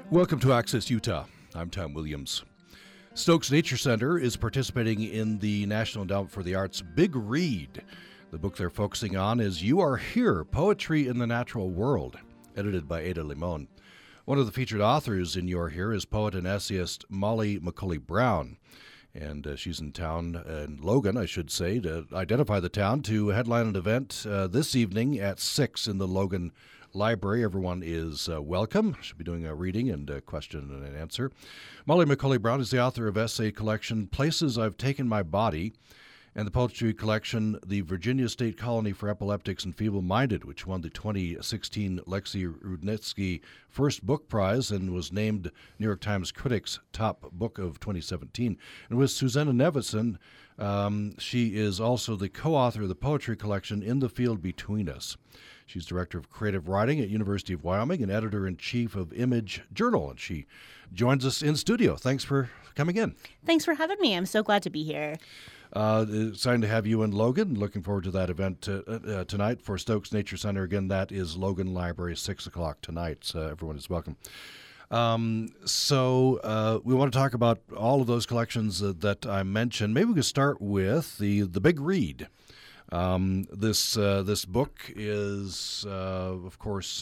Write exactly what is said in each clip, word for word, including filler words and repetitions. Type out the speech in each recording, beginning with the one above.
Welcome to Access Utah. I'm Tom Williams. Stokes Nature Center is participating in the National Endowment for the Arts Big Read. The book they're focusing on is You Are Here, Poetry in the Natural World, edited by Ada Limon. One of the featured authors in You Are Here is poet and essayist Molly McCulley Brown. And uh, she's in town, uh, in Logan, I should say, to identify the town, to headline an event uh, this evening at six in the Logan Library. Everyone is uh, welcome. She'll be doing a reading and a question and an answer. Molly McCulley Brown is the author of essay collection Places I've Taken My Body and the poetry collection The Virginia State Colony for Epileptics and Feeble-Minded, which won the twenty sixteen Lexi Rudnitsky First Book Prize and was named New York Times Critics' Top Book of twenty seventeen. And with Susanna Nevison, um, she is also the co-author of the poetry collection In the Field Between Us. She's director of creative writing at University of Wyoming and editor-in-chief of Image Journal, and she joins us in studio. Thanks for coming in. Thanks for having me. I'm so glad to be here. Uh, excited to have you in Logan. Looking forward to that event uh, uh, tonight for Stokes Nature Center. Again, that is Logan Library, six o'clock tonight. So everyone is welcome. Um, so uh, we want to talk about all of those collections uh, that I mentioned. Maybe we could start with the, the Big Read. Um, this uh, this book is, uh, of course,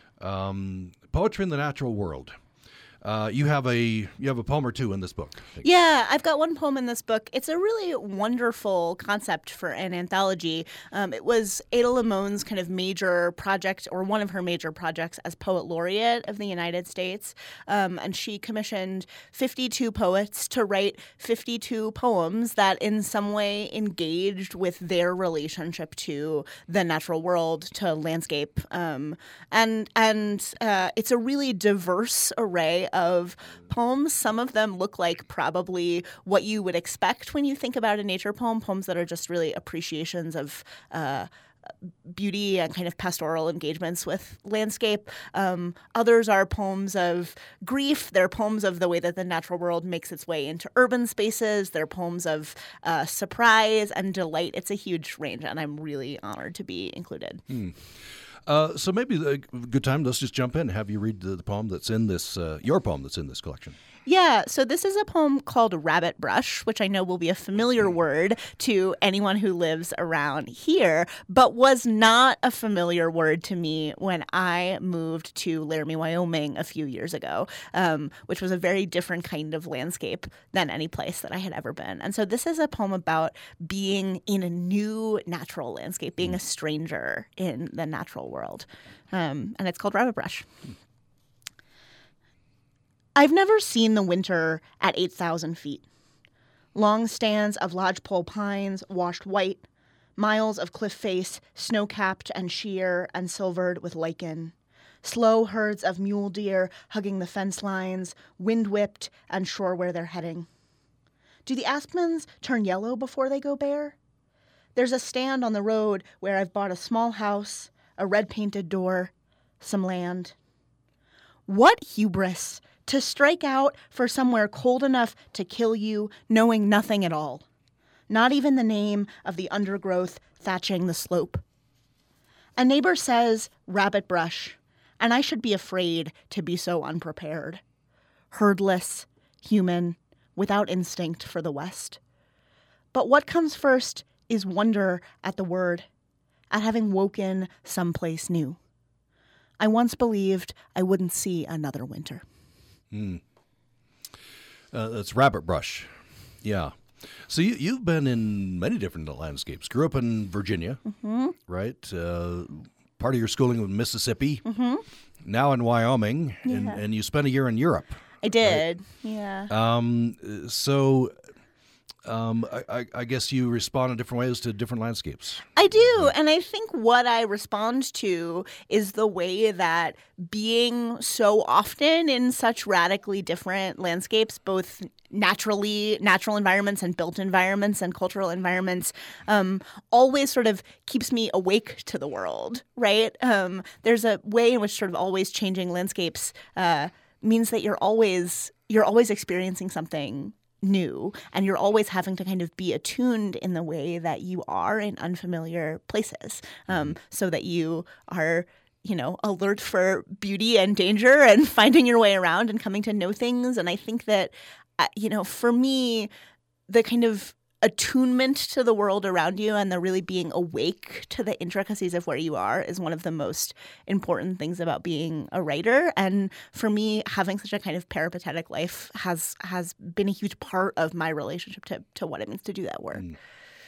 um, Poetry in the Natural World. Uh, you have a you have a poem or two in this book. Yeah, I've got one poem in this book. It's a really wonderful concept for an anthology. Um, it was Ada Limon's kind of major project, or one of her major projects as Poet Laureate of the United States. Um, and she commissioned fifty-two poets to write fifty-two poems that in some way engaged with their relationship to the natural world, to landscape. Um, and and uh, it's a really diverse array of poems. Some of them look like probably what you would expect when you think about a nature poem, poems that are just really appreciations of uh, beauty and kind of pastoral engagements with landscape. Um, others are poems of grief. They're poems of the way that the natural world makes its way into urban spaces. They're poems of uh, surprise and delight. It's a huge range, and I'm really honored to be included. Hmm. Uh, so maybe a good time, let's just jump in and have you read the, the poem that's in this, uh, your poem that's in this collection. Yeah, so this is a poem called Rabbit Brush, which I know will be a familiar word to anyone who lives around here, but was not a familiar word to me when I moved to Laramie, Wyoming a few years ago, um, which was a very different kind of landscape than any place that I had ever been. And so this is a poem about being in a new natural landscape, being a stranger in the natural world. Um, and it's called Rabbit Brush. I've never seen the winter at eight thousand feet. Long stands of lodgepole pines washed white, miles of cliff face snow-capped and sheer and silvered with lichen, slow herds of mule deer hugging the fence lines, wind-whipped and sure where they're heading. Do the aspens turn yellow before they go bare? There's a stand on the road where I've bought a small house, a red-painted door, some land. What hubris! To strike out for somewhere cold enough to kill you, knowing nothing at all. Not even the name of the undergrowth thatching the slope. A neighbor says, rabbit brush, and I should be afraid to be so unprepared. Herdless, human, without instinct for the West. But what comes first is wonder at the word, at having woken someplace new. I once believed I wouldn't see another winter. Hmm. Uh, that's Rabbit Brush. Yeah. So you, you've been in many different landscapes. Grew up in Virginia, mm-hmm. right? Uh, part of your schooling was Mississippi. Mm-hmm. Now in Wyoming, Yeah. and, and you spent a year in Europe. I did, right? yeah. Um. So, um, I, I, I guess you respond in different ways to different landscapes. I do, and I think what I respond to is the way that being so often in such radically different landscapes, both naturally, natural environments and built environments and cultural environments, um, always sort of keeps me awake to the world, right? Um, there's a way in which sort of always changing landscapes uh, means that you're always you're always experiencing something new, and you're always having to kind of be attuned in the way that you are in unfamiliar places, um, so that you are you know, alert for beauty and danger and finding your way around and coming to know things. And I think that, uh, you know, for me, the kind of attunement to the world around you and the really being awake to the intricacies of where you are is one of the most important things about being a writer. And for me, having such a kind of peripatetic life has has been a huge part of my relationship to, to what it means to do that work. Mm.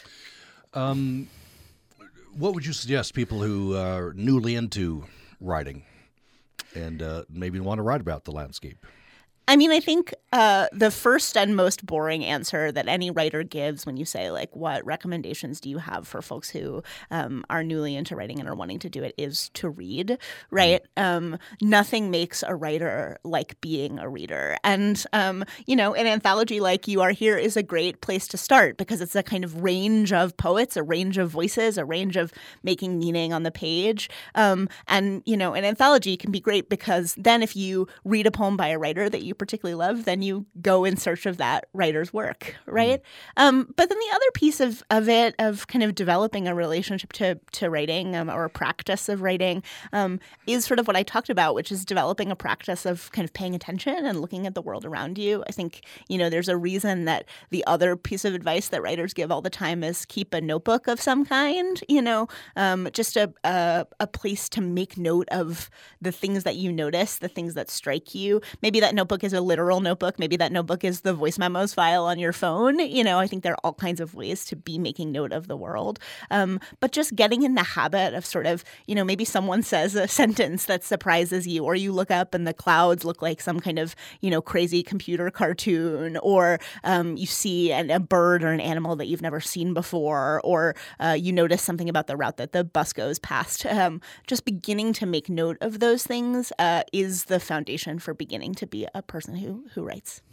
Um, what would you suggest people who are newly into writing and uh, maybe want to write about the landscape? I mean, I think uh, the first and most boring answer that any writer gives when you say, like, what recommendations do you have for folks who um, are newly into writing and are wanting to do it is to read, right? Um, nothing makes a writer like being a reader. And, um, you know, an anthology like You Are Here is a great place to start because it's a kind of range of poets, a range of voices, a range of making meaning on the page. Um, and, you know, an anthology can be great because then if you read a poem by a writer that you particularly love, then you go in search of that writer's work, right? Mm. Um, but then the other piece of, of it, of kind of developing a relationship to, to writing um, or a practice of writing um, is sort of what I talked about, which is developing a practice of kind of paying attention and looking at the world around you. I think, you know, there's a reason that the other piece of advice that writers give all the time is keep a notebook of some kind, you know, um, just a, a, a place to make note of the things that you notice, the things that strike you. Maybe that notebook is a literal notebook. Maybe that notebook is the voice memos file on your phone. You know, I think there are all kinds of ways to be making note of the world. Um, but just getting in the habit of sort of, you know, maybe someone says a sentence that surprises you, or you look up and the clouds look like some kind of, you know, crazy computer cartoon, or um, you see an, a bird or an animal that you've never seen before, or uh, you notice something about the route that the bus goes past. Um, just beginning to make note of those things uh, is the foundation for beginning to be a person who who writes.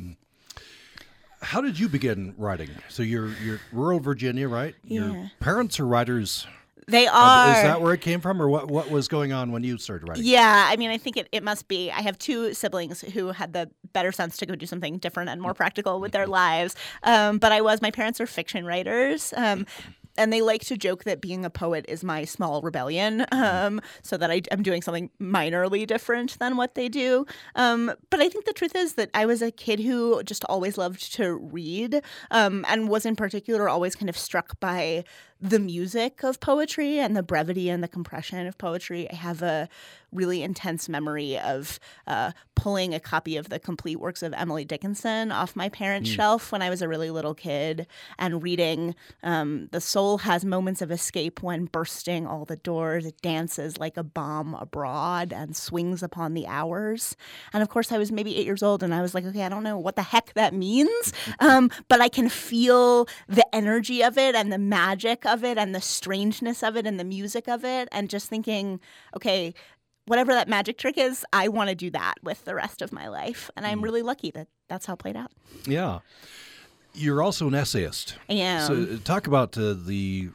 How did you begin writing? So you're you're rural Virginia, right? Yeah. Your parents are writers. They are. Uh, is that where it came from, or what, what was going on when you started writing? Yeah, I mean, I think it, it must be. I have two siblings who had the better sense to go do something different and more practical with their lives. Um, but I was, my parents are fiction writers. Um, And they like to joke that being a poet is my small rebellion, um, so that I, I'm doing something minorly different than what they do. Um, but I think the truth is that I was a kid who just always loved to read um, and was in particular always kind of struck by the music of poetry and the brevity and the compression of poetry. I have a really intense memory of uh, pulling a copy of the complete works of Emily Dickinson off my parents' mm. shelf when I was a really little kid and reading um, The soul has moments of escape when bursting all the doors. It dances like a bomb abroad and swings upon the hours. And of course, I was maybe eight years old and I was like, okay, I don't know what the heck that means, um, but I can feel the energy of it and the magic of it and the strangeness of it and the music of it, and just thinking, okay, whatever that magic trick is, I want to do that with the rest of my life. And I'm really lucky that that's how it played out. Yeah. You're also an essayist. I am. So talk about uh, the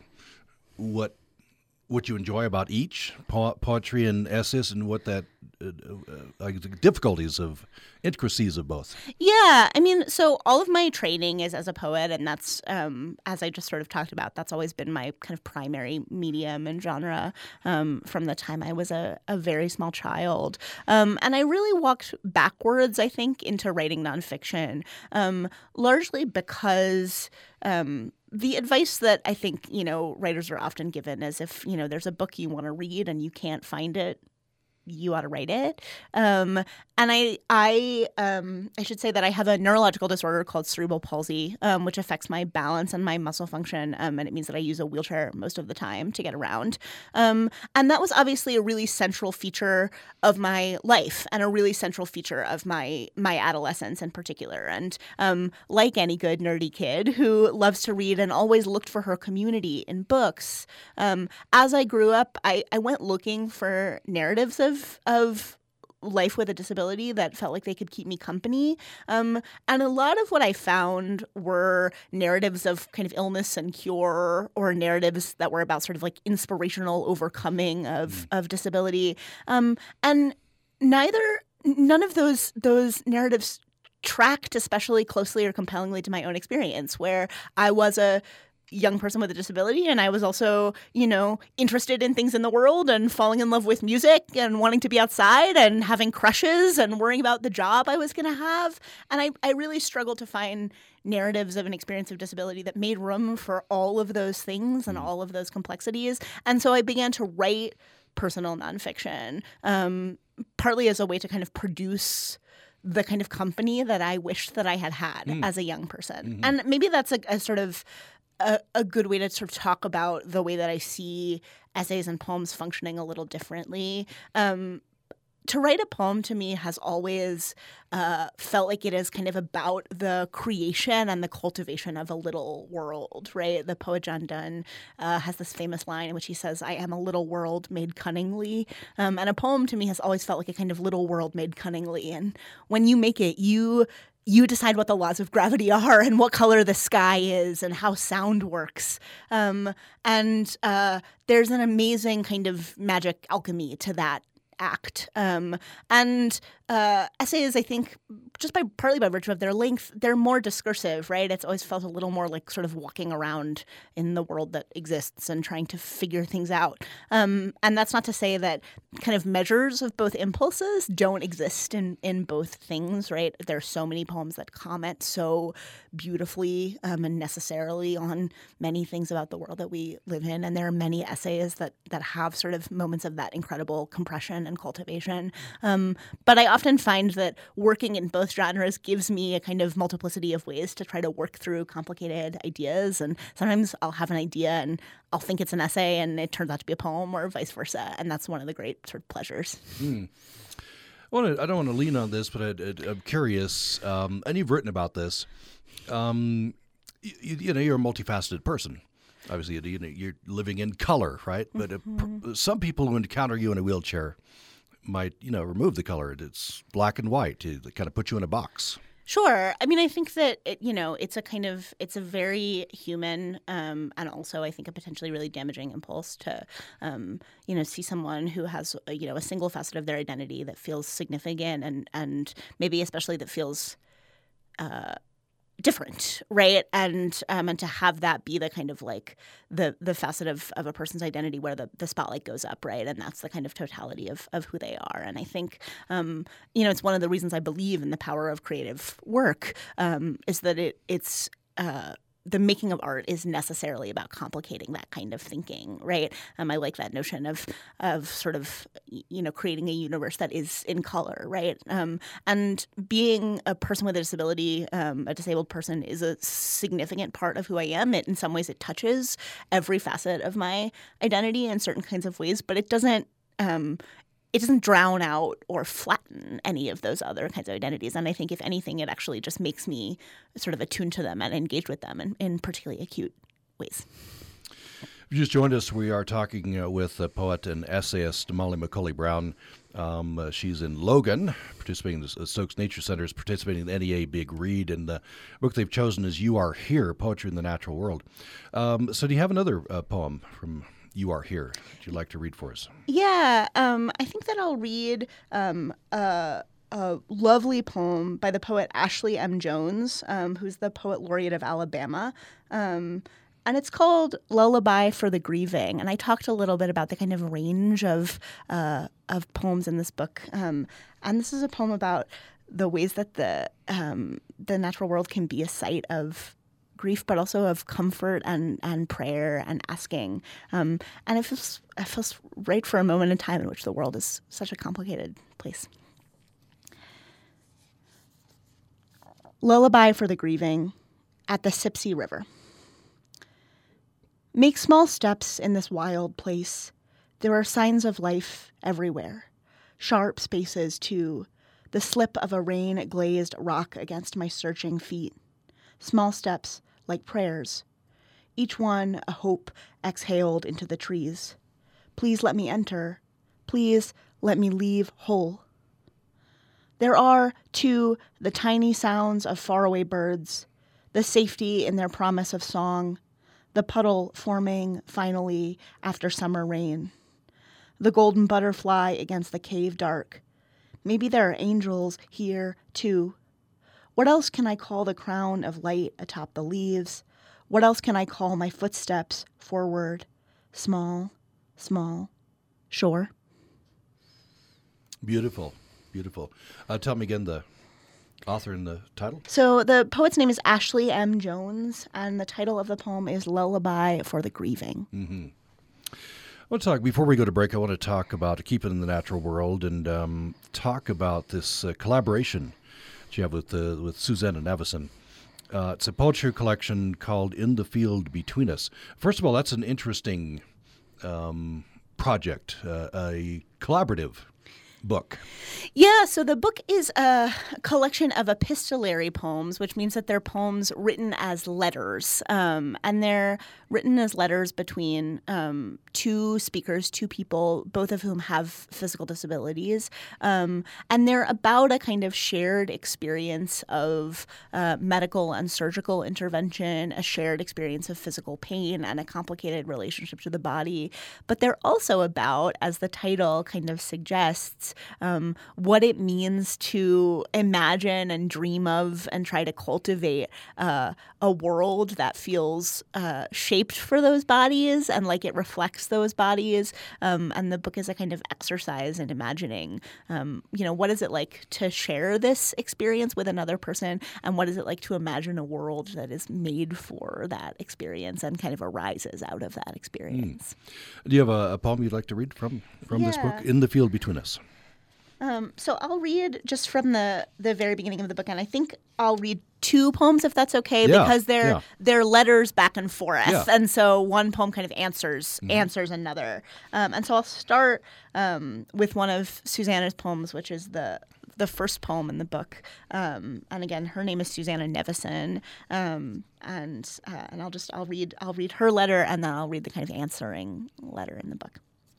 what what you enjoy about each, po- poetry and essays, and what that uh, uh, difficulties of intricacies of both. Yeah, I mean, so all of my training is as a poet, and that's, um, as I just sort of talked about, that's always been my kind of primary medium and genre um, from the time I was a, a very small child. Um, and I really walked backwards, I think, into writing nonfiction, um, largely because um, the advice that I think, you know, writers are often given is if, you know, there's a book you want to read and you can't find it, you ought to write it. Um, and I, I, um, I should say that I have a neurological disorder called cerebral palsy, um, which affects my balance and my muscle function. Um, and it means that I use a wheelchair most of the time to get around. Um, and that was obviously a really central feature of my life and a really central feature of my my adolescence in particular. And um, like any good nerdy kid who loves to read and always looked for her community in books, um, as I grew up, I, I went looking for narratives of of life with a disability that felt like they could keep me company. Um, and a lot of what I found were narratives of kind of illness and cure, or narratives that were about sort of like inspirational overcoming of, mm. of disability. Um, and neither, none of those those narratives tracked especially closely or compellingly to my own experience, where I was a young person with a disability, and I was also, you know, interested in things in the world and falling in love with music and wanting to be outside and having crushes and worrying about the job I was going to have. And I, I really struggled to find narratives of an experience of disability that made room for all of those things and all of those complexities. And so I began to write personal nonfiction, um, partly as a way to kind of produce the kind of company that I wished that I had had mm. as a young person. Mm-hmm. And maybe that's a, a sort of a, a good way to sort of talk about the way that I see essays and poems functioning a little differently. Um, to write a poem to me has always uh, felt like it is kind of about the creation and the cultivation of a little world, right? The poet John Donne uh, has this famous line in which he says, "I am a little world made cunningly." Um, and a poem to me has always felt like a kind of little world made cunningly. And when you make it, you you decide what the laws of gravity are and what color the sky is and how sound works. Um, and uh, there's an amazing kind of magic alchemy to that act. Um, and uh, essays, I think, just by partly by virtue of their length, they're more discursive, right? It's always felt a little more like sort of walking around in the world that exists and trying to figure things out. Um, and that's not to say that kind of measures of both impulses don't exist in, in both things, right? There are so many poems that comment so beautifully um, and necessarily on many things about the world that we live in. And there are many essays that that have sort of moments of that incredible compression and cultivation. Um, but I often find that working in both genres gives me a kind of multiplicity of ways to try to work through complicated ideas. And sometimes I'll have an idea and I'll think it's an essay and it turns out to be a poem, or vice versa. And that's one of the great sort of pleasures. Mm. I, wanna, I don't want to lean on this, but I, I, I'm curious, um, and you've written about this. Um, you, you know, you're a multifaceted person. Obviously, you know, you're living in color, right? But mm-hmm. uh, some people who encounter you in a wheelchair might, you know, remove the color. It's black and white. It kind of put you in a box. Sure. I mean, I think that, it, you know, it's a kind of, it's a very human um, and also, I think, a potentially really damaging impulse to, um, you know, see someone who has, a, you know, a single facet of their identity that feels significant and, and maybe especially that feels uh, different, right? And um, and to have that be the kind of like the the facet of, of a person's identity where the, the spotlight goes up, right? And that's the kind of totality of, of who they are. And I think, um, you know, it's one of the reasons I believe in the power of creative work um, is that it it's uh, the making of art is necessarily about complicating that kind of thinking, right? Um, I like that notion of of sort of, you know, creating a universe that is in color, right? Um, and being a person with a disability, um, a disabled person, is a significant part of who I am. It, in some ways, it touches every facet of my identity in certain kinds of ways, but it doesn't. Um, It doesn't drown out or flatten any of those other kinds of identities. And I think, if anything, it actually just makes me sort of attuned to them and engaged with them in, in particularly acute ways. If you just joined us, we are talking uh, with uh, poet and essayist Molly Macaulay Brown. Um, uh, she's in Logan, participating in the uh, Stokes Nature Center, is participating in the N E A Big Read, and the book they've chosen is You Are Here, Poetry in the Natural World. Um, so do you have another uh, poem from You Are Here that you'd like to read for us? Yeah, um, I think that I'll read um, a, a lovely poem by the poet Ashley M. Jones, um, who's the poet laureate of Alabama. Um, and it's called Lullaby for the Grieving. And I talked a little bit about the kind of range of uh, of poems in this book. Um, and this is a poem about the ways that the um, the natural world can be a site of grief, but also of comfort and, and prayer and asking. Um, and it feels, it feels right for a moment in time in which the world is such a complicated place. Lullaby for the Grieving at the Sipsey River. Make small steps in this wild place. There are signs of life everywhere. Sharp spaces, too. The slip of a rain-glazed rock against my searching feet. Small steps, like prayers. Each one a hope exhaled into the trees. Please let me enter. Please let me leave whole. There are, too, the tiny sounds of faraway birds, the safety in their promise of song, the puddle forming, finally, after summer rain. The golden butterfly against the cave dark. Maybe there are angels here, too. What else can I call the crown of light atop the leaves? What else can I call my footsteps forward? Small, small, sure. Beautiful, beautiful. Uh, tell me again the author and the title. So the poet's name is Ashley M. Jones, and the title of the poem is Lullaby for the Grieving. Mm-hmm. I want to talk, before we go to break, I want to talk about keeping in the natural world and um, talk about this uh, collaboration that you have with, uh, with Susanna Nevison. Uh, it's a poetry collection called In the Field Between Us. First of all, that's an interesting um, project, uh, a collaborative book. Yeah, so the book is a collection of epistolary poems, which means that they're poems written as letters. Um, and they're written as letters between um, two speakers, two people, both of whom have physical disabilities. Um, and they're about a kind of shared experience of uh, medical and surgical intervention, a shared experience of physical pain, and a complicated relationship to the body. But they're also about, as the title kind of suggests, Um, what it means to imagine and dream of and try to cultivate uh, a world that feels uh, shaped for those bodies and like it reflects those bodies. Um, and the book is a kind of exercise in imagining, um, you know, what is it like to share this experience with another person, and what is it like to imagine a world that is made for that experience and kind of arises out of that experience. Mm. Do you have a, a poem you'd like to read from, from yeah. this book, In the Field Between Us? Um, so I'll read just from the, the very beginning of the book, and I think I'll read two poems if that's okay, yeah, because they're yeah. they're letters back and forth, yeah. and so one poem kind of answers mm-hmm. answers another. Um, and so I'll start um, with one of Susanna's poems, which is the the first poem in the book. Um, and again, her name is Susanna Nevison, um, and uh, and I'll just I'll read I'll read her letter, and then I'll read the kind of answering letter in the book.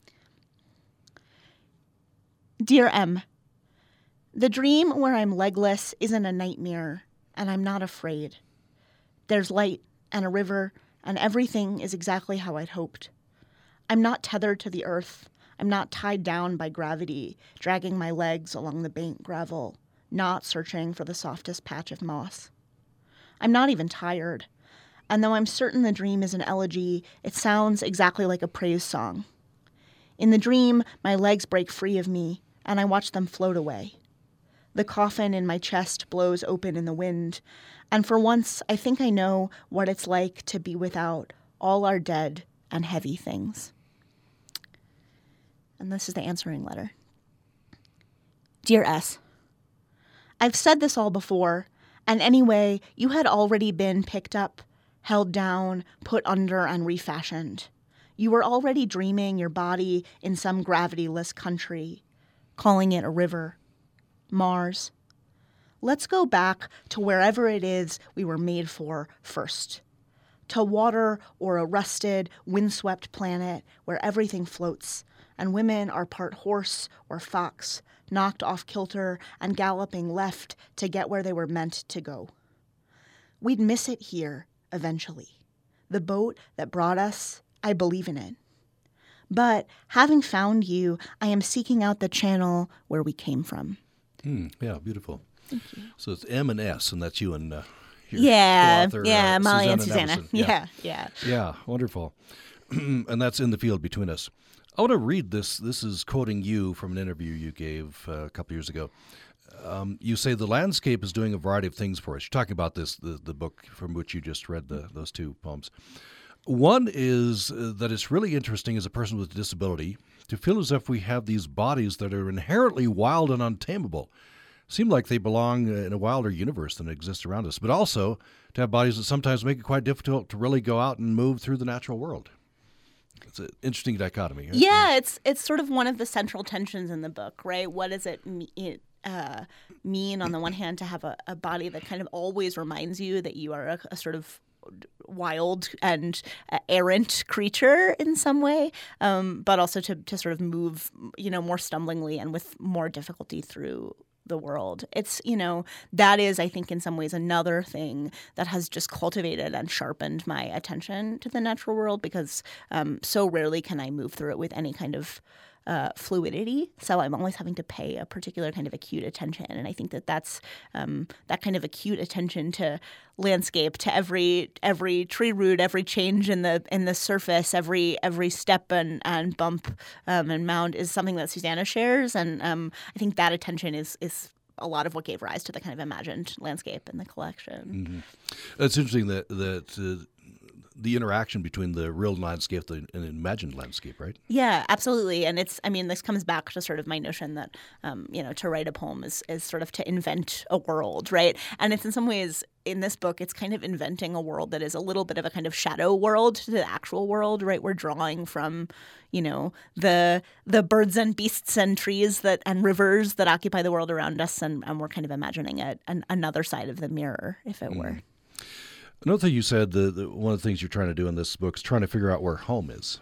Dear M, the dream where I'm legless isn't a nightmare, and I'm not afraid. There's light and a river, and everything is exactly how I'd hoped. I'm not tethered to the earth. I'm not tied down by gravity, dragging my legs along the banked gravel, not searching for the softest patch of moss. I'm not even tired, and though I'm certain the dream is an elegy, it sounds exactly like a praise song. In the dream, my legs break free of me, and I watch them float away. The coffin in my chest blows open in the wind, and for once I think I know what it's like to be without all our dead and heavy things. And this is the answering letter. Dear S, I've said this all before, and anyway, you had already been picked up, held down, put under, and refashioned. You were already dreaming your body in some gravityless country, calling it a river, Mars. Let's go back to wherever it is we were made for first, to water or a rusted, windswept planet where everything floats, and women are part horse or fox, knocked off kilter and galloping left to get where they were meant to go. We'd miss it here eventually. The boat that brought us, I believe in it. But having found you, I am seeking out the channel where we came from. Mm, yeah, beautiful. Thank you. So it's M and S, and that's you and uh, your yeah, co-author, yeah, uh, Molly Susanna and Susanna. Nevison. Yeah, yeah. Yeah, wonderful. And that's In the Field Between Us. I want to read this. This is quoting you from an interview you gave uh, a couple years ago. Um, you say the landscape is doing a variety of things for us. You're talking about this, the, the book from which you just read the, those two poems. One is uh, that it's really interesting as a person with a disability to feel as if we have these bodies that are inherently wild and untamable. Seem like they belong in a wilder universe than exists around us, but also to have bodies that sometimes make it quite difficult to really go out and move through the natural world. It's an interesting dichotomy. Right? Yeah, it's it's sort of one of the central tensions in the book, right? What does it mean? Uh, mean on the one hand to have a, a body that kind of always reminds you that you are a, a sort of wild and uh, errant creature in some way, um, but also to, to sort of move, you know, more stumblingly and with more difficulty through the world. It's, you know, that is, I think, in some ways another thing that has just cultivated and sharpened my attention to the natural world, because um, so rarely can I move through it with any kind of uh, fluidity. So I'm always having to pay a particular kind of acute attention. And I think that that's um, that kind of acute attention to landscape, to every every tree root, every change in the in the surface, every every step and, and bump um, and mound is something that Susanna shares. And um, I think that attention is is a lot of what gave rise to the kind of imagined landscape in the collection. Mm-hmm. It's interesting that that uh, the interaction between the real landscape and the imagined landscape, right? Yeah, absolutely. And it's, I mean, this comes back to sort of my notion that, um, you know, to write a poem is, is sort of to invent a world, right? And it's in some ways, in this book, it's kind of inventing a world that is a little bit of a kind of shadow world to the actual world, right? We're drawing from, you know, the the birds and beasts and trees that and rivers that occupy the world around us, and, and we're kind of imagining a, an, another side of the mirror, if it were. Mm. Another thing you said, the, the one of the things you're trying to do in this book is trying to figure out where home is.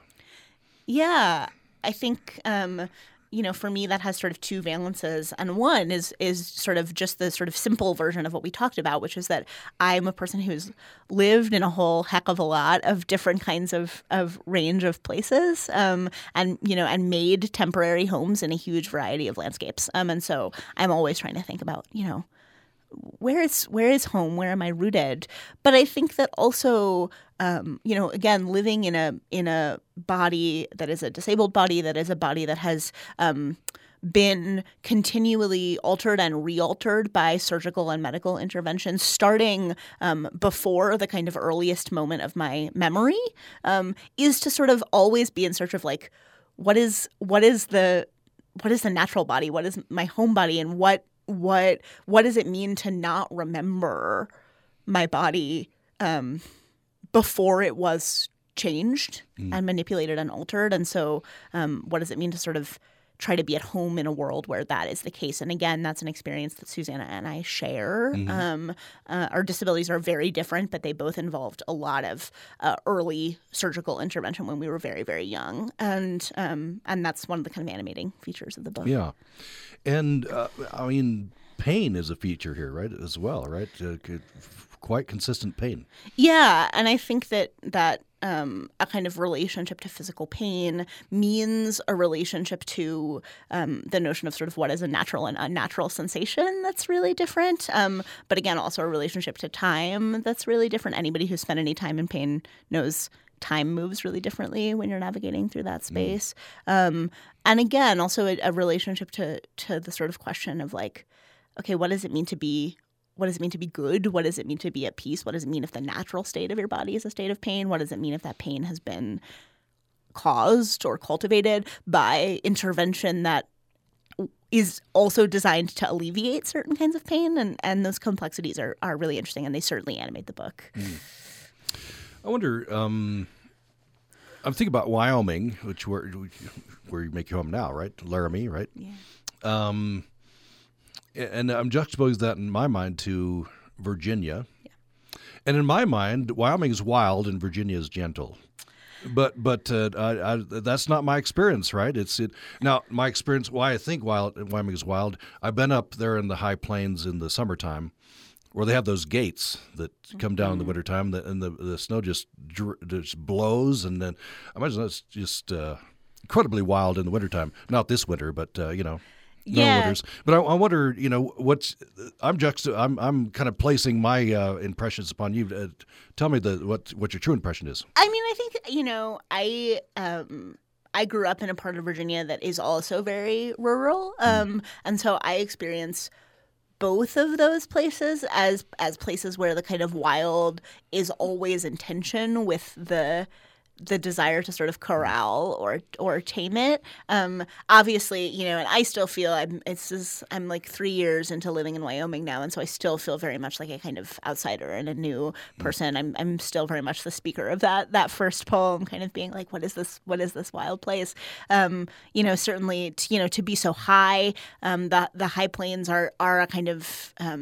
Yeah, I think, um, you know, for me that has sort of two valences. And one is is sort of just the sort of simple version of what we talked about, which is that I'm a person who's lived in a whole heck of a lot of different kinds of, of range of places um, and, you know, and made temporary homes in a huge variety of landscapes. Um, and so I'm always trying to think about, you know, where is where is home? Where am I rooted? But I think that also, um, you know, again, living in a in a body that is a disabled body, that is a body that has um, been continually altered and re-altered by surgical and medical interventions, starting um, before the kind of earliest moment of my memory, um, is to sort of always be in search of like, what is what is the what is the natural body? What is my home body? And what What what does it mean to not remember my body um, before it was changed mm. and manipulated and altered? And so um, what does it mean to sort of try to be at home in a world where that is the case? And again, that's an experience that Susanna and I share. Mm-hmm. Um, uh, our disabilities are very different, but they both involved a lot of uh, early surgical intervention when we were very, very young. And um, and that's one of the kind of animating features of the book. Yeah. And, uh, I mean, pain is a feature here, right, as well, right? Uh, quite consistent pain. Yeah, and I think that that um, a kind of relationship to physical pain means a relationship to um, the notion of sort of what is a natural and unnatural sensation that's really different. Um, but again, also a relationship to time that's really different. Anybody who's spent any time in pain knows time moves really differently when you're navigating through that space. Mm. Um, and again, also a, a relationship to to the sort of question of like, okay, what does it mean to be What does it mean to be good? What does it mean to be at peace? What does it mean if the natural state of your body is a state of pain? What does it mean if that pain has been caused or cultivated by intervention that is also designed to alleviate certain kinds of pain? And, and those complexities are, are really interesting, and they certainly animate the book. Mm. I wonder, um, I'm thinking about Wyoming, which where, where you make your home now, right? Laramie, right? Yeah. Um, And I'm juxtaposing that in my mind to Virginia. Yeah. And in my mind, Wyoming is wild and Virginia is gentle. But but uh, I, I, that's not my experience, right? It's it, now, my experience, why I think wild, Wyoming is wild, I've been up there in the high plains in the summertime where they have those gates that come down mm-hmm. in the wintertime, that, and the, the snow just, just blows. And then I imagine that's just uh, incredibly wild in the wintertime. Not this winter, but, uh, you know. No yeah. winters. But I, I wonder, you know, what's I'm juxta I'm I'm kind of placing my uh, impressions upon you. Uh, tell me the what what your true impression is. I mean, I think, you know, I um I grew up in a part of Virginia that is also very rural, um, mm. and so I experience both of those places as as places where the kind of wild is always in tension with the the desire to sort of corral or or tame it. Um, obviously, you know, and I still feel I'm it's just, I'm like three years into living in Wyoming now, and so I still feel very much like a kind of outsider and a new person. I'm I'm still very much the speaker of that that first poem, kind of being like, what is this? What is this wild place? Um, you know, certainly, t- you know, to be so high, um, the the high plains are are a kind of um,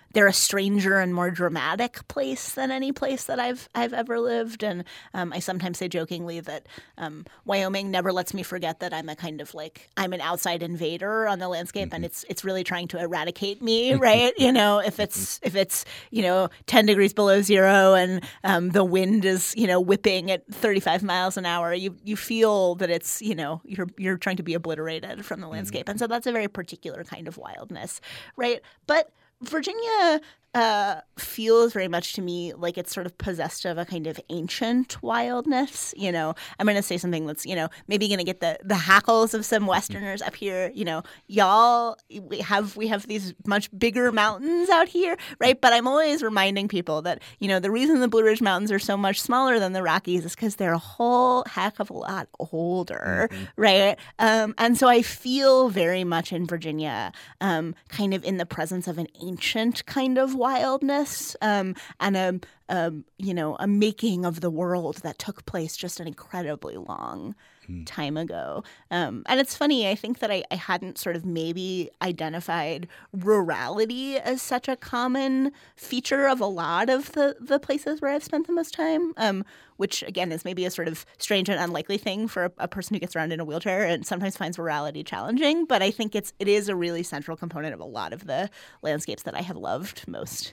they're a stranger and more dramatic place than any place that I've I've ever lived. And um, I sometimes say jokingly that um, Wyoming never lets me forget that I'm a kind of like I'm an outside invader on the landscape, mm-hmm. and it's it's really trying to eradicate me, right? you know, if it's if it's you know ten degrees below zero and um, the wind is you know whipping at thirty-five miles an hour, you you feel that it's you know you're you're trying to be obliterated from the landscape, mm-hmm. and so that's a very particular kind of wildness, right? But Virginia uh, feels very much to me like it's sort of possessed of a kind of ancient wildness. You know, I'm going to say something that's, you know, maybe going to get the, the hackles of some Westerners up here. You know, y'all, we have we have these much bigger mountains out here, right? But I'm always reminding people that, you know, the reason the Blue Ridge Mountains are so much smaller than the Rockies is because they're a whole heck of a lot older, mm-hmm. right? Um, and so I feel very much in Virginia um, kind of in the presence of an ancient kind of wildness um, and a, a you know a making of the world that took place just an incredibly long mm. time ago. Um, and it's funny, I think that I, I hadn't sort of maybe identified rurality as such a common feature of a lot of the, the places where I've spent the most time, um, which again is maybe a sort of strange and unlikely thing for a, a person who gets around in a wheelchair and sometimes finds rurality challenging. But I think it's it is a really central component of a lot of the landscapes that I have loved most.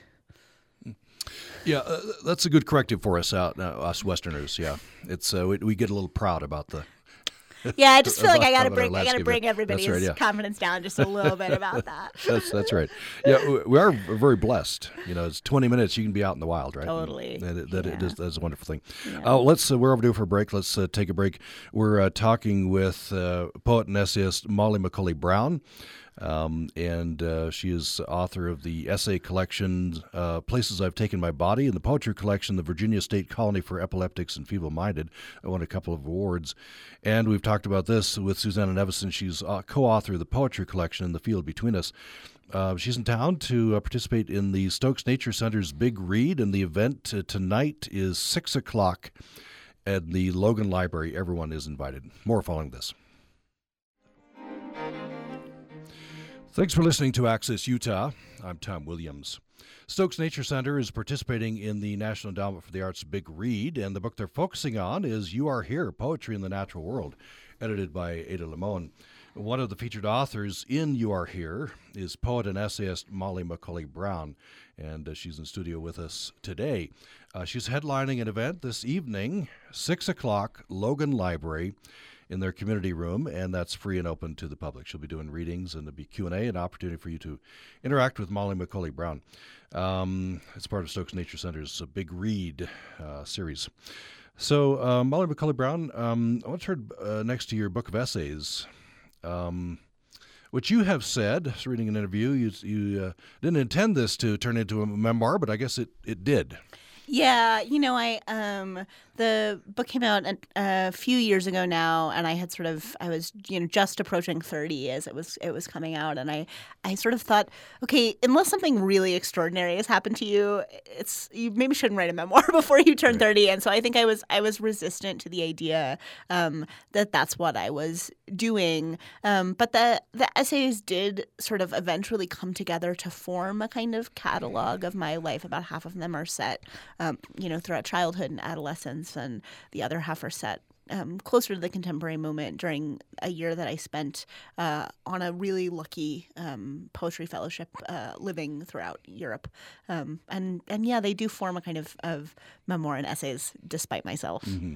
Yeah, uh, that's a good corrective for us out, uh, us Westerners. Yeah, it's uh, we, we get a little proud about the. Yeah, I just feel like I got to bring I got to bring everybody's right, yeah. confidence down just a little bit about that. that's that's right. Yeah, we are very blessed. You know, it's twenty minutes. You can be out in the wild, right? Totally. And that that yeah. it is that's a wonderful thing. Yeah. Uh, let's uh, we're overdue for a break. Let's uh, take a break. We're uh, talking with uh, poet and essayist Molly Macaulay Brown. Um, and uh, she is author of the essay collection uh, Places I've Taken My Body, and the poetry collection The Virginia State Colony for Epileptics and Feeble-Minded. I won a couple of awards. And we've talked about this with Susanna Nevison. She's uh, co-author of the poetry collection In the Field Between Us. Uh, she's in town to uh, participate in the Stokes Nature Center's Big Read, and the event uh, tonight is six o'clock at the Logan Library. Everyone is invited. More following this. Thanks for listening to Access Utah. I'm Tom Williams. Stokes Nature Center is participating in the National Endowment for the Arts Big Read, and the book they're focusing on is You Are Here, Poetry in the Natural World, edited by Ada Limon. One of the featured authors in You Are Here is poet and essayist Molly Macaulay Brown, and uh, she's in studio with us today. Uh, she's headlining an event this evening, six o'clock, Logan Library, in their community room, and that's free and open to the public. She'll be doing readings, and there'll be Q and A, an opportunity for you to interact with Molly Macaulay Brown. Um, it's part of Stokes Nature Center's Big Read uh, series. So, uh, Molly Macaulay Brown, um, I want to turn uh, next to your book of essays, um, which you have said, I was reading an interview, you, you uh, didn't intend this to turn into a memoir, but I guess it, it did. Yeah, you know, I um, the book came out a, a few years ago now, and I had sort of I was you know just approaching thirty as it was it was coming out, and I I sort of thought, okay, unless something really extraordinary has happened to you, it's you maybe shouldn't write a memoir before you turn thirty, and so I think I was I was resistant to the idea um, that that's what I was doing, um, but the the essays did sort of eventually come together to form a kind of catalog of my life. About half of them are set. Um, you know, throughout childhood and adolescence, and the other half are set um, closer to the contemporary moment during a year that I spent uh, on a really lucky um, poetry fellowship uh, living throughout Europe. Um, and, and yeah, they do form a kind of, of memoir and essays despite myself. Mm-hmm.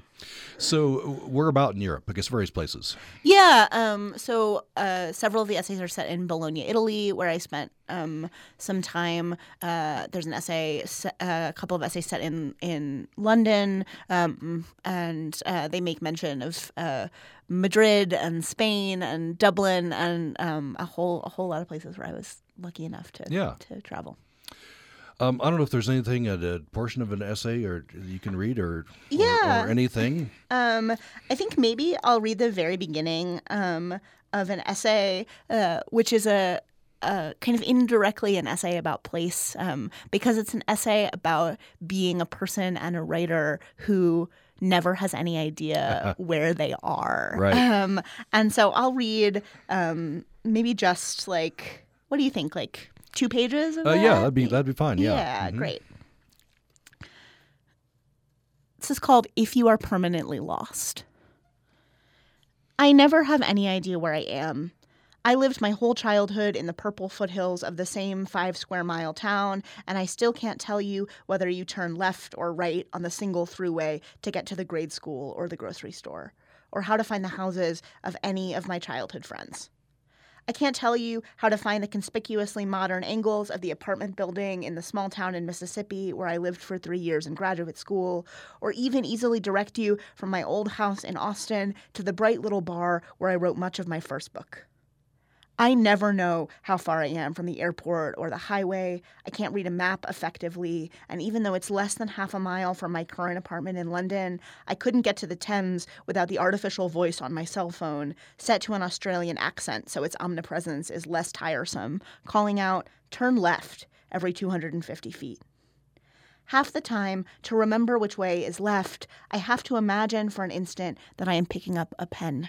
So where about in Europe? I guess various places. Yeah. Um, so uh, several of the essays are set in Bologna, Italy, where I spent um, some time. Uh, there's an essay, uh, a couple of essays set in, in London, um, and uh, they make mention of uh, Madrid and Spain and Dublin and um, a whole a whole lot of places where I was lucky enough to yeah. to travel. Um, I don't know if there's anything, a, a portion of an essay or you can read or, yeah. or, or anything. Um, I think maybe I'll read the very beginning um, of an essay, uh, which is a, a kind of indirectly an essay about place, um, because it's an essay about being a person and a writer who never has any idea where they are. Right. Um, and so I'll read um, maybe just like, what do you think, like two pages of Uh, that? yeah, that'd be that'd be fine. Yeah. Yeah, Mhm. great. This is called If You Are Permanently Lost. I never have any idea where I am. I lived my whole childhood in the purple foothills of the same five square mile town, and I still can't tell you whether you turn left or right on the single throughway to get to the grade school or the grocery store, or how to find the houses of any of my childhood friends. I can't tell you how to find the conspicuously modern angles of the apartment building in the small town in Mississippi where I lived for three years in graduate school, or even easily direct you from my old house in Austin to the bright little bar where I wrote much of my first book. I never know how far I am from the airport or the highway. I can't read a map effectively, and even though it's less than half a mile from my current apartment in London, I couldn't get to the Thames without the artificial voice on my cell phone, set to an Australian accent so its omnipresence is less tiresome, calling out, "Turn left," every two hundred fifty feet. Half the time, to remember which way is left, I have to imagine for an instant that I am picking up a pen.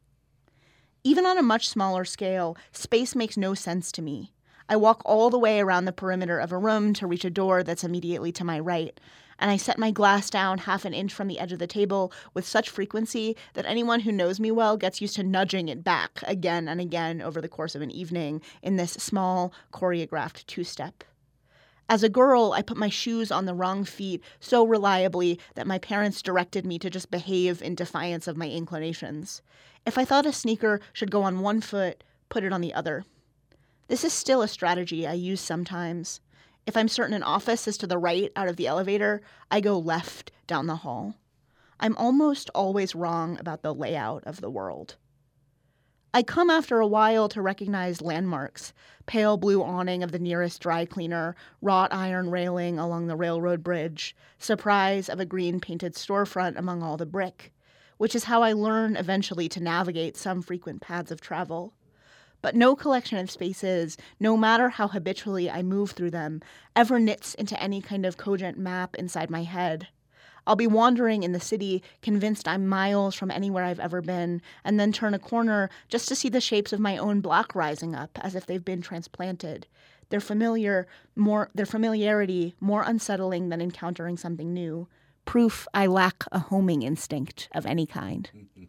Even on a much smaller scale, space makes no sense to me. I walk all the way around the perimeter of a room to reach a door that's immediately to my right, and I set my glass down half an inch from the edge of the table with such frequency that anyone who knows me well gets used to nudging it back again and again over the course of an evening in this small, choreographed two-step. As a girl, I put my shoes on the wrong feet so reliably that my parents directed me to just behave in defiance of my inclinations. If I thought a sneaker should go on one foot, put it on the other. This is still a strategy I use sometimes. If I'm certain an office is to the right out of the elevator, I go left down the hall. I'm almost always wrong about the layout of the world. I come after a while to recognize landmarks, pale blue awning of the nearest dry cleaner, wrought iron railing along the railroad bridge, surprise of a green painted storefront among all the brick, which is how I learn eventually to navigate some frequent paths of travel. But no collection of spaces, no matter how habitually I move through them, ever knits into any kind of cogent map inside my head. I'll be wandering in the city, convinced I'm miles from anywhere I've ever been, and then turn a corner just to see the shapes of my own block rising up as if they've been transplanted. Their familiar, more their familiarity more unsettling than encountering something new. Proof I lack a homing instinct of any kind.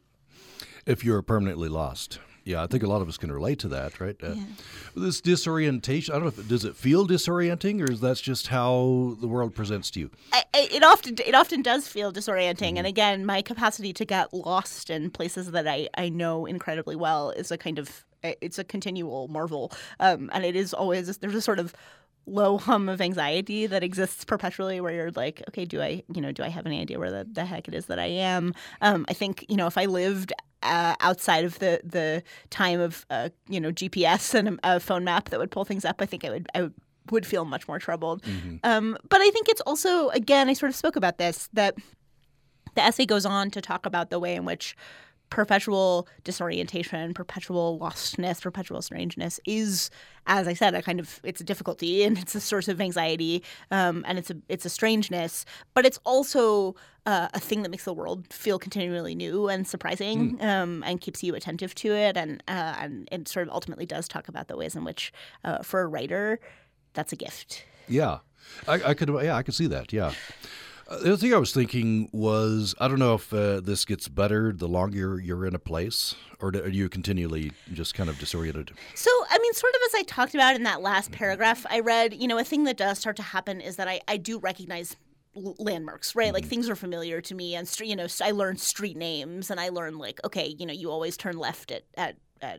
If you're permanently lost. Yeah, I think a lot of us can relate to that, right? Uh, Yeah. This disorientation, I don't know, if it, does it feel disorienting, or is that just how the world presents to you? I, I, it often it often does feel disorienting, mm-hmm. And again, my capacity to get lost in places that I, I know incredibly well is a kind of it's a continual marvel, um, and it is always there's a sort of low hum of anxiety that exists perpetually where you're like, okay, do I, you know, do I have any idea where the, the heck it is that I am? Um, I think, you know, if I lived uh, outside of the the time of, uh, you know, G P S and a, a phone map that would pull things up, I think I would I would, would feel much more troubled. Mm-hmm. Um, but I think it's also, again, I sort of spoke about this, that the essay goes on to talk about the way in which perpetual disorientation, perpetual lostness, perpetual strangeness is, as I said, a kind of it's a difficulty and it's a source of anxiety, um, and it's a it's a strangeness, but it's also uh, a thing that makes the world feel continually new and surprising, mm. um, and keeps you attentive to it, and uh, and it sort of ultimately does talk about the ways in which, uh, for a writer, that's a gift. Yeah, I, I could. Yeah, I could see that. Yeah. Uh, the other thing I was thinking was, I don't know if uh, this gets better the longer you're in a place, or do, are you continually just kind of disoriented? So, I mean, sort of as I talked about in that last paragraph I read, you know, a thing that does start to happen is that I, I do recognize l- landmarks, right? Mm-hmm. Like, things are familiar to me, and, you know, I learn street names, and I learn, like, okay, you know, you always turn left at, at, at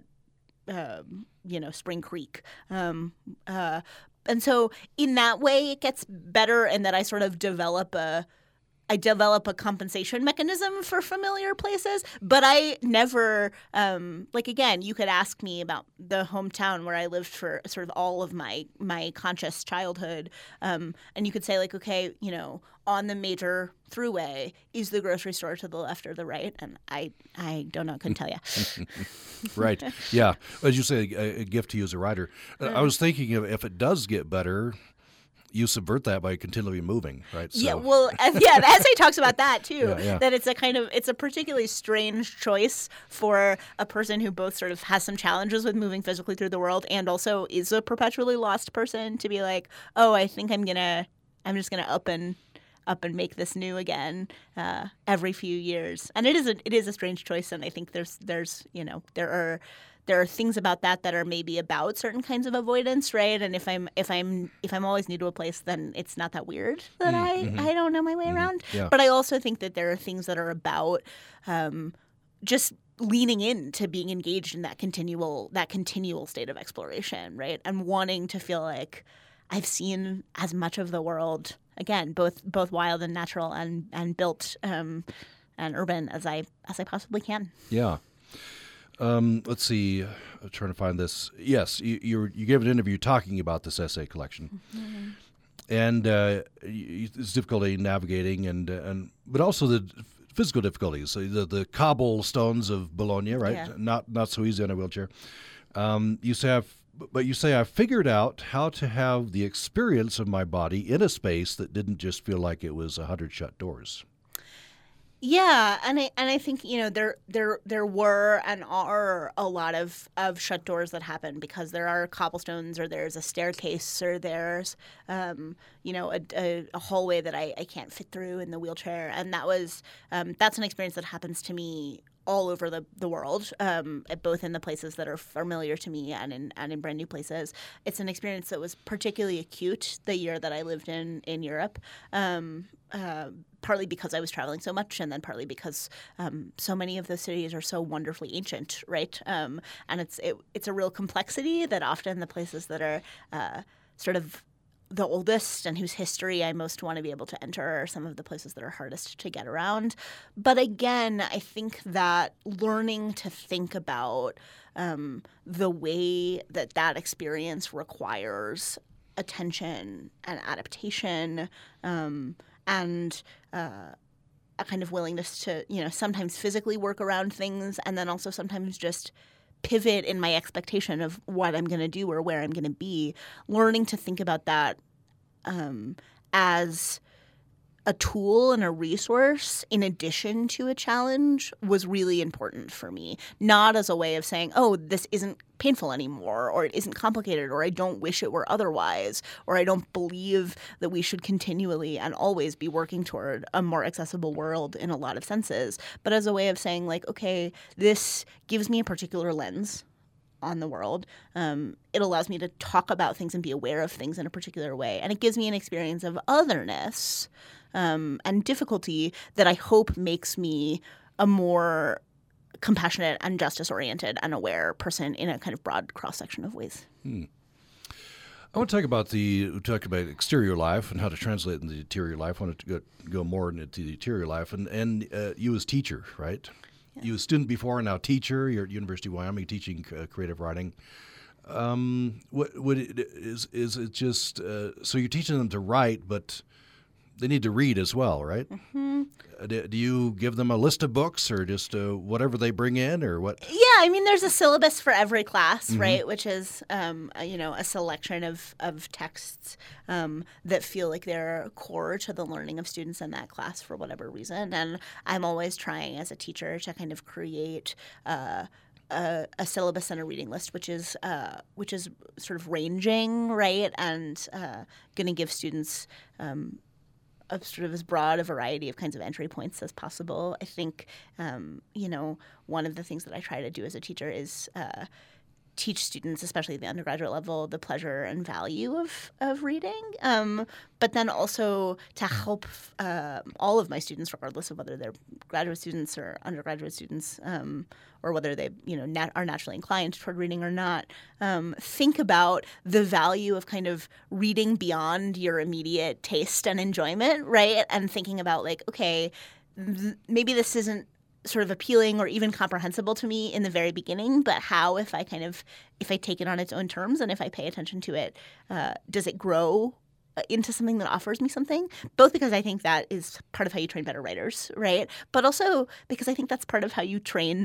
um, you know, Spring Creek. Um, uh And so in that way, it gets better, and that I sort of develop a, I develop a compensation mechanism for familiar places. But I never, um, like again, you could ask me about the hometown where I lived for sort of all of my my conscious childhood, um, and you could say like, okay, you know, on the major throughway, is the grocery store to the left or the right? And I, I don't know, couldn't tell you. Right. Yeah. As you say, a, a gift to you as a writer. Uh, I was thinking of if it does get better, you subvert that by continually moving, right? So. Yeah, well, uh, yeah, the essay talks about that too. Yeah, yeah. That it's a kind of it's a particularly strange choice for a person who both sort of has some challenges with moving physically through the world and also is a perpetually lost person to be like, oh, I think I'm gonna, I'm just gonna up and up and make this new again uh, every few years. And it is a it is a strange choice, and I think there's there's you know there are. There are things about that that are maybe about certain kinds of avoidance, right? And if I'm if I'm if I'm always new to a place, then it's not that weird that mm-hmm. I, I don't know my way mm-hmm. around. Yeah. But I also think that there are things that are about um, just leaning in to being engaged in that continual that continual state of exploration, right? And wanting to feel like I've seen as much of the world, again, both both wild and natural and and built um, and urban as I as I possibly can. Yeah. Um, let's see. I'm trying to find this. Yes, you you, you gave an interview talking about this essay collection, mm-hmm. and uh, it's difficulty navigating, and and but also the physical difficulties, the the cobblestones of Bologna, right? Yeah. Not not so easy on a wheelchair. Um, you say, I've, but you say I figured out how to have the experience of my body in a space that didn't just feel like it was a hundred shut doors. Yeah, and I and I think you know there there there were and are a lot of, of shut doors that happen because there are cobblestones or there's a staircase or there's um, you know a, a, a hallway that I, I can't fit through in the wheelchair, and that was um, that's an experience that happens to me all over the, the world, um, both in the places that are familiar to me and in and in brand new places. It's an experience that was particularly acute the year that I lived in in Europe. Um, uh, partly because I was traveling so much, and then partly because um, so many of the cities are so wonderfully ancient, right? Um, and it's it, it's a real complexity that often the places that are uh, sort of the oldest and whose history I most want to be able to enter are some of the places that are hardest to get around. But again, I think that learning to think about um, the way that that experience requires attention and adaptation um, and uh, a kind of willingness to, you know, sometimes physically work around things and then also sometimes just pivot in my expectation of what I'm going to do or where I'm going to be. Learning to think about that um, as a tool and a resource in addition to a challenge was really important for me. Not as a way of saying, oh, this isn't painful anymore, or it isn't complicated, or I don't wish it were otherwise, or I don't believe that we should continually and always be working toward a more accessible world in a lot of senses, but as a way of saying, like, okay, this gives me a particular lens on the world. Um, it allows me to talk about things and be aware of things in a particular way, and it gives me an experience of otherness um, and difficulty that I hope makes me a more compassionate and justice-oriented and aware person in a kind of broad cross-section of ways. Hmm. I want to talk about the talk about exterior life and how to translate it into the interior life. I want to go, go more into the interior life, and and uh, you as teacher, right? Yeah. You were a student before and now teacher. You're at University of Wyoming teaching uh, creative writing. Um, what what it, is is it just uh, so you're teaching them to write, but they need to read as well, right? Mm-hmm. Uh, do, do you give them a list of books or just uh, whatever they bring in or what? Yeah, I mean, there's a syllabus for every class, mm-hmm. right, which is, um, a, you know, a selection of, of texts um, that feel like they're core to the learning of students in that class for whatever reason. And I'm always trying as a teacher to kind of create uh, a, a syllabus and a reading list, which is uh, which is sort of ranging, right, and uh, going to give students um, of sort of as broad a variety of kinds of entry points as possible. I think, um, you know, one of the things that I try to do as a teacher is uh, teach students, especially at the undergraduate level, the pleasure and value of, of reading, um, but then also to help uh, all of my students, regardless of whether they're graduate students or undergraduate students, um, or whether they, you know, nat- are naturally inclined toward reading or not, um, think about the value of kind of reading beyond your immediate taste and enjoyment, right? And thinking about, like, okay, th- maybe this isn't sort of appealing or even comprehensible to me in the very beginning, but how, if I kind of, if I take it on its own terms and if I pay attention to it, uh, does it grow into something that offers me something? Both because I think that is part of how you train better writers, right? But also because I think that's part of how you train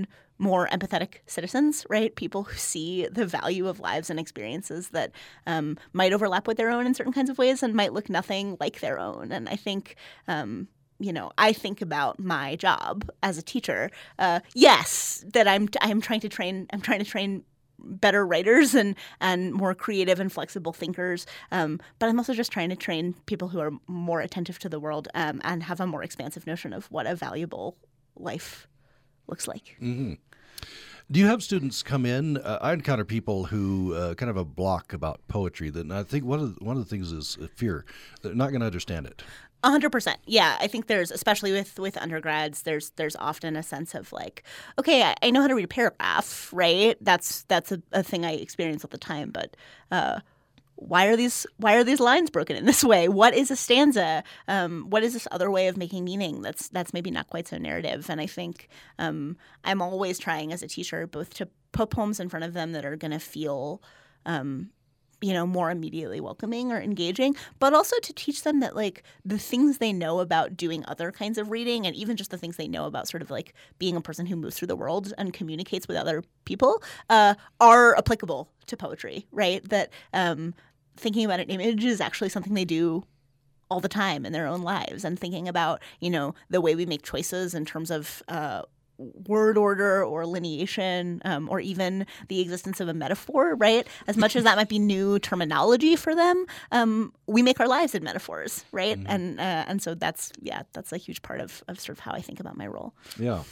more empathetic citizens, right? People who see the value of lives and experiences that um, might overlap with their own in certain kinds of ways and might look nothing like their own. And I think, um, you know, I think about my job as a teacher. Uh, yes, that I'm I'm trying to train. I'm trying to train better writers and and more creative and flexible thinkers. Um, but I'm also just trying to train people who are more attentive to the world um, and have a more expansive notion of what a valuable life looks like. Mm-hmm. Do you have students come in? Uh, I encounter people who uh, kind of a block about poetry. That and I think one of the, one of the things is fear. They're not going to understand it. A hundred percent. Yeah, I think there's, especially with, with undergrads, there's there's often a sense of like, okay, I, I know how to read a paragraph, right? That's that's a, a thing I experience all the time. But uh, why are these why are these lines broken in this way? What is a stanza? Um, what is this other way of making meaning? That's that's maybe not quite so narrative. And I think um, I'm always trying as a teacher both to put poems in front of them that are going to feel Um, you know, more immediately welcoming or engaging, but also to teach them that like the things they know about doing other kinds of reading and even just the things they know about sort of like being a person who moves through the world and communicates with other people uh, are applicable to poetry, right? That um, thinking about an image is actually something they do all the time in their own lives, and thinking about, you know, the way we make choices in terms of uh, word order or lineation um, or even the existence of a metaphor, right? As much as that might be new terminology for them, um, we make our lives in metaphors, right? Mm-hmm. And uh, and so that's, yeah, that's a huge part of, of sort of how I think about my role. Yeah.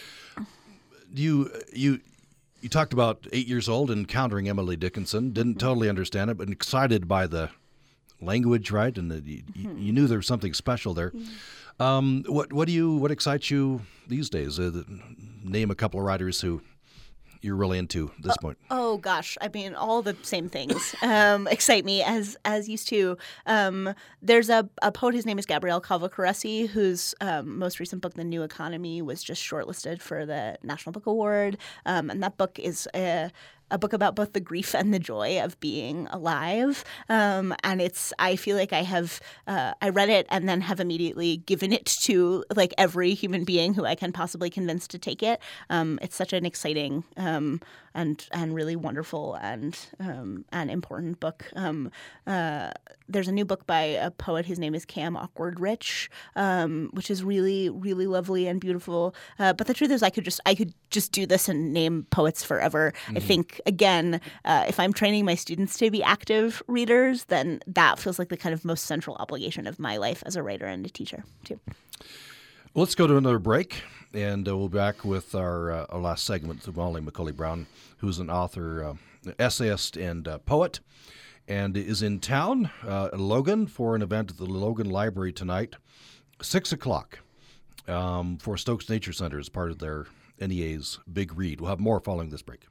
You, you, you talked about eight years old encountering Emily Dickinson, didn't mm-hmm. totally understand it, but excited by the language, right? And the, you, mm-hmm. you knew there was something special there. Mm-hmm. Um, what what do you what excites you these days? Uh, name a couple of writers who you're really into at this oh, point. Oh gosh, I mean, all the same things um, excite me as as used to. Um, there's a, a poet whose name is Gabrielle Calvo-Carresi, whose um, most recent book, The New Economy, was just shortlisted for the National Book Award, um, and that book is a a book about both the grief and the joy of being alive. Um, and it's, I feel like I have, uh, I read it and then have immediately given it to like every human being who I can possibly convince to take it. Um, it's such an exciting um, and and really wonderful and um, and important book. Um, uh, there's a new book by a poet whose name is Cam Awkward Rich, um, which is really, really lovely and beautiful. Uh, but the truth is, I could just I could just do this and name poets forever. Mm-hmm. I think, again, uh, if I'm training my students to be active readers, then that feels like the kind of most central obligation of my life as a writer and a teacher, too. Well, let's go to another break, and uh, we'll be back with our, uh, our last segment with Molly McCauley Brown, who's an author, uh, essayist, and uh, poet, and is in town, uh, in Logan, for an event at the Logan Library tonight, six o'clock, um, for Stokes Nature Center as part of their N E A's Big Read. We'll have more following this break.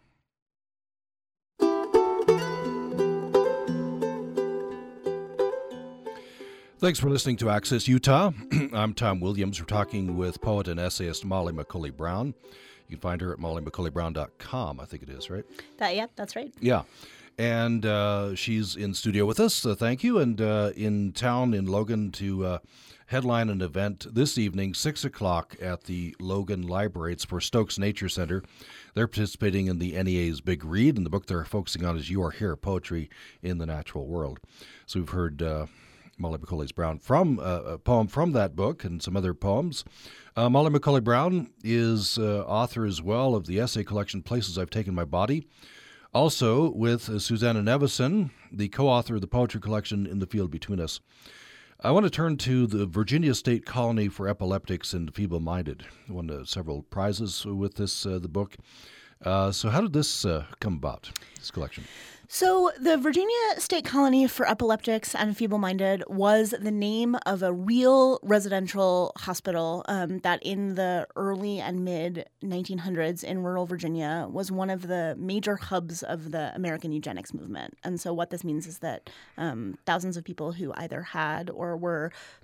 Thanks for listening to Access Utah. I'm Tom Williams. We're talking with poet and essayist Molly McCauley Brown. You can find her at molly mccauley brown dot com, I think it is, right? That, yeah, that's right. Yeah. And uh, she's in studio with us, so thank you, and uh, in town in Logan to uh, headline an event this evening, six o'clock at the Logan Library. It's for Stokes Nature Center. They're participating in the N E A's Big Read, and the book they're focusing on is You Are Here, Poetry in the Natural World. So we've heard Uh, Molly McCauley Brown from uh, a poem from that book and some other poems. Uh, Molly McCauley Brown is uh, author as well of the essay collection Places I've Taken My Body. Also with uh, Susanna Nevison, the co-author of the poetry collection In the Field Between Us. I want to turn to the Virginia State Colony for Epileptics and Feeble-Minded. Won uh, several prizes with this uh, the book. Uh, so how did this uh, come about, this collection? So the Virginia State Colony for Epileptics and Feeble-Minded was the name of a real residential hospital um, that in the early and mid nineteen hundreds in rural Virginia was one of the major hubs of the American eugenics movement. And so what this means is that um, thousands of people who either had or were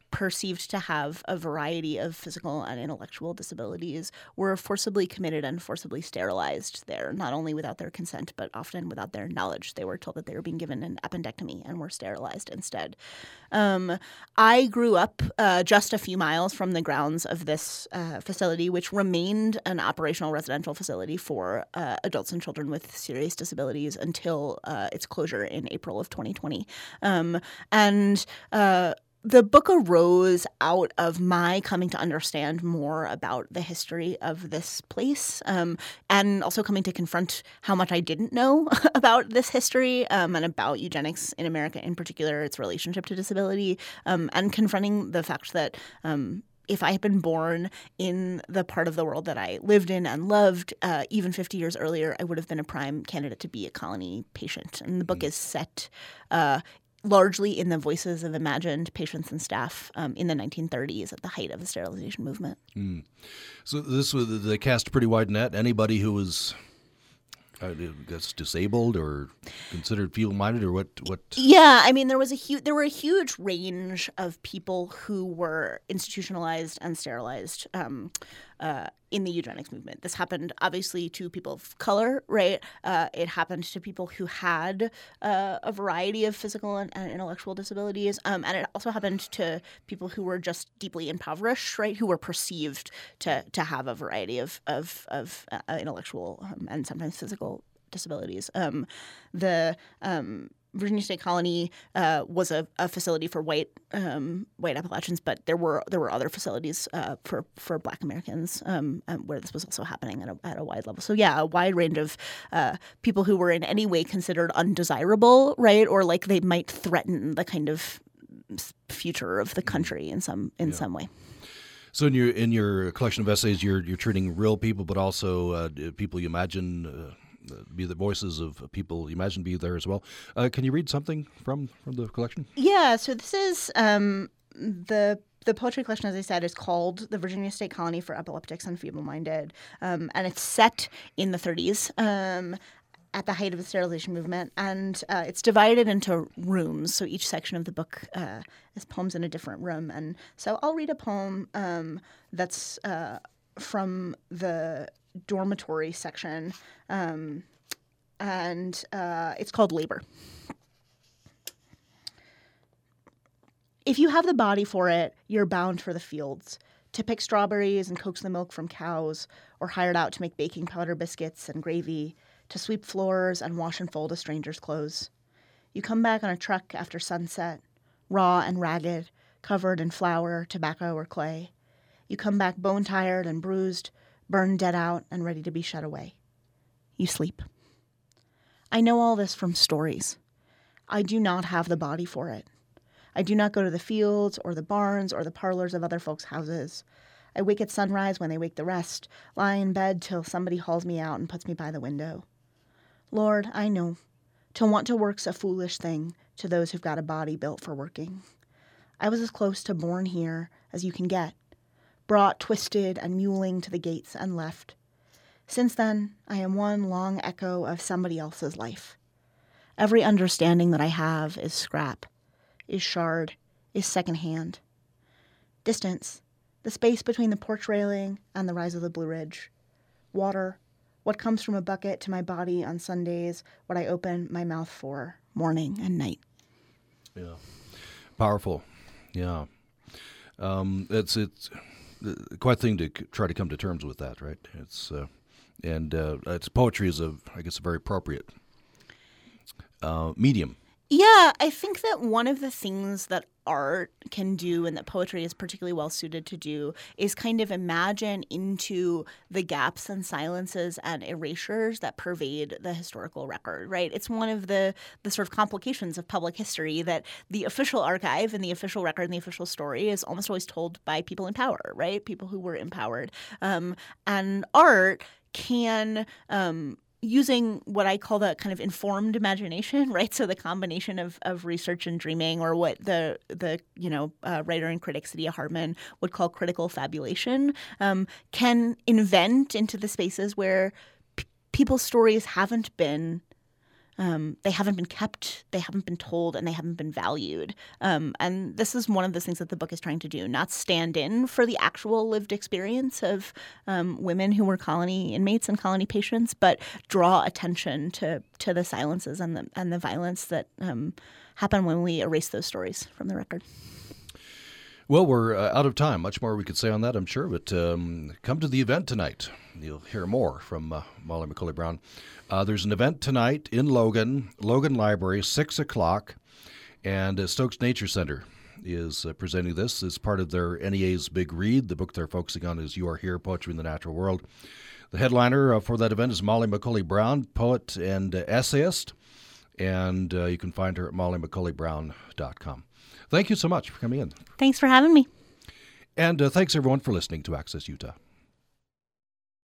perceived to have a variety of physical and intellectual disabilities were forcibly committed and forcibly sterilized there, not only without their consent, but often without their knowledge. They were told that they were being given an appendectomy and were sterilized instead. Um, I grew up uh, just a few miles from the grounds of this uh, facility, which remained an operational residential facility for uh, adults and children with serious disabilities until uh, its closure in April of twenty twenty. Um, and uh, The book arose out of my coming to understand more about the history of this place, um, and also coming to confront how much I didn't know about this history um, and about eugenics in America in particular, its relationship to disability, um, and confronting the fact that um, if I had been born in the part of the world that I lived in and loved, uh, even fifty years earlier, I would have been a prime candidate to be a colony patient. And the book is set uh, largely in the voices of imagined patients and staff um, in the nineteen thirties at the height of the sterilization movement. Mm. So this was, they cast a pretty wide net. Anybody who was, I guess, disabled or considered feeble-minded, or what? What? Yeah, I mean, there was a huge, there were a huge range of people who were institutionalized and sterilized um, uh, in the eugenics movement. This happened obviously to people of color, right? Uh, it happened to people who had uh, a variety of physical and, and intellectual disabilities, um, and it also happened to people who were just deeply impoverished, right? Who were perceived to to have a variety of of, of uh, intellectual um, and sometimes physical disabilities. Um, the um, Virginia State Colony uh, was a, a facility for white um, white Appalachians, but there were there were other facilities uh, for for Black Americans um, um, where this was also happening at a, at a wide level. So yeah, a wide range of uh, people who were in any way considered undesirable, right, or like they might threaten the kind of future of the country in some in Yeah. some way. So in your in your collection of essays, you're you're treating real people, but also uh, people you imagine uh, be the voices of people you imagine be there as well. Uh, can you read something from from the collection? Yeah. So this is um, the. The poetry collection, as I said, is called The Virginia State Colony for Epileptics and Feeble-Minded, um, and it's set in the thirties um, at the height of the sterilization movement, and uh, it's divided into rooms. So each section of the book uh, is poems in a different room, and so I'll read a poem um, that's uh, from the dormitory section, um, and uh, it's called Labor. If you have the body for it, you're bound for the fields, to pick strawberries and coax the milk from cows, or hired out to make baking powder biscuits and gravy, to sweep floors and wash and fold a stranger's clothes. You come back on a truck after sunset, raw and ragged, covered in flour, tobacco, or clay. You come back bone-tired and bruised, burned dead out and ready to be shut away. You sleep. I know all this from stories. I do not have the body for it. I do not go to the fields or the barns or the parlors of other folks' houses. I wake at sunrise when they wake the rest, lie in bed till somebody hauls me out and puts me by the window. Lord, I know. To want to work's a foolish thing to those who've got a body built for working. I was as close to born here as you can get, brought twisted and muling to the gates and left. Since then, I am one long echo of somebody else's life. Every understanding that I have is scrap, is shard, is secondhand. Distance, the space between the porch railing and the rise of the Blue Ridge. Water, what comes from a bucket to my body on Sundays, what I open my mouth for, morning and night. Yeah, powerful. Yeah, um, it's it's quite a thing to try to come to terms with that, right? It's uh, and uh, it's poetry is a I guess a very appropriate uh, medium. Yeah, I think that one of the things that art can do and that poetry is particularly well suited to do is kind of imagine into the gaps and silences and erasures that pervade the historical record, right? It's one of the, the sort of complications of public history that the official archive and the official record and the official story is almost always told by people in power, right? People who were empowered. Um, and art can um, using what I call the kind of informed imagination, right? So the combination of, of research and dreaming, or what the the you know uh, writer and critic Saidiya Hartman would call critical fabulation, um, can invent into the spaces where p- people's stories haven't been um, they haven't been kept, they haven't been told, and they haven't been valued. Um, and this is one of the things that the book is trying to do, not stand in for the actual lived experience of um, women who were colony inmates and colony patients, but draw attention to to the silences and the and the violence that um, happen when we erase those stories from the record. Well, we're uh, out of time. Much more we could say on that, I'm sure. But um, come to the event tonight. You'll hear more from uh, Molly McCauley Brown. Uh, there's an event tonight in Logan, Logan Library, six o'clock. And uh, Stokes Nature Center is uh, presenting this as part of their N E A's Big Read. The book they're focusing on is You Are Here, Poetry in the Natural World. The headliner uh, for that event is Molly McCauley Brown, poet and uh, essayist. And uh, you can find her at molly mccauley brown dot com. Thank you so much for coming in. Thanks for having me. And uh, thanks, everyone, for listening to Access Utah.